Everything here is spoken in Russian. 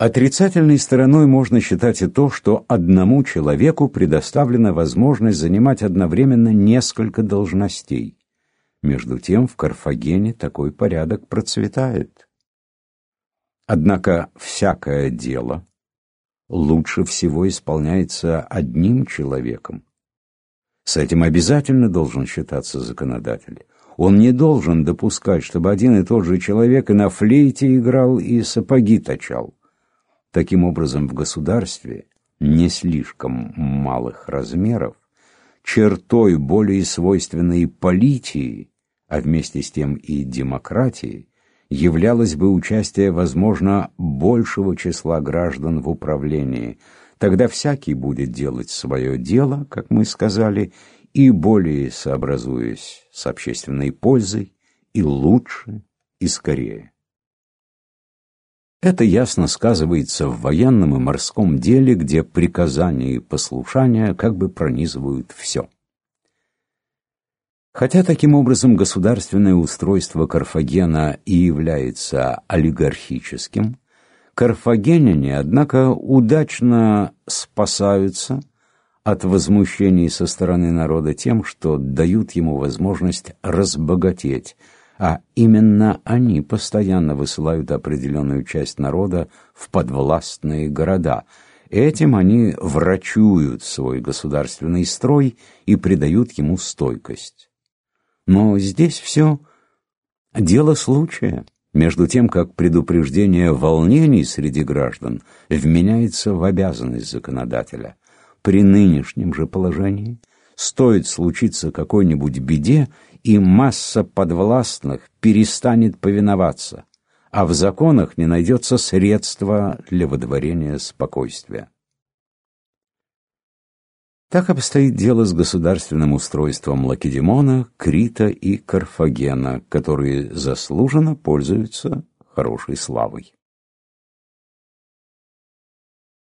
Отрицательной стороной можно считать и то, что одному человеку предоставлена возможность занимать одновременно несколько должностей. Между тем в Карфагене такой порядок процветает. Однако всякое дело лучше всего исполняется одним человеком. С этим обязательно должен считаться законодатель. Он не должен допускать, чтобы один и тот же человек и на флейте играл, и сапоги точал. Таким образом, в государстве не слишком малых размеров чертой более свойственной политии, а вместе с тем и демократии, являлось бы участие, возможно, большего числа граждан в управлении. Тогда всякий будет делать свое дело, как мы сказали, и более сообразуясь с общественной пользой, и лучше, и скорее. Это ясно сказывается в военном и морском деле, где приказания и послушания как бы пронизывают все. Хотя таким образом государственное устройство Карфагена и является олигархическим, карфагеняне, однако, удачно спасаются от возмущений со стороны народа тем, что дают ему возможность разбогатеть, а именно они постоянно высылают определенную часть народа в подвластные города. Этим они врачуют свой государственный строй и придают ему стойкость. Но здесь все дело случая, между тем как предупреждение волнений среди граждан вменяется в обязанность законодателя. При нынешнем же положении стоит случиться какой-нибудь беде, и масса подвластных перестанет повиноваться, а в законах не найдется средства для водворения спокойствия. Так обстоит дело с государственным устройством Лакедемона, Крита и Карфагена, которые заслуженно пользуются хорошей славой.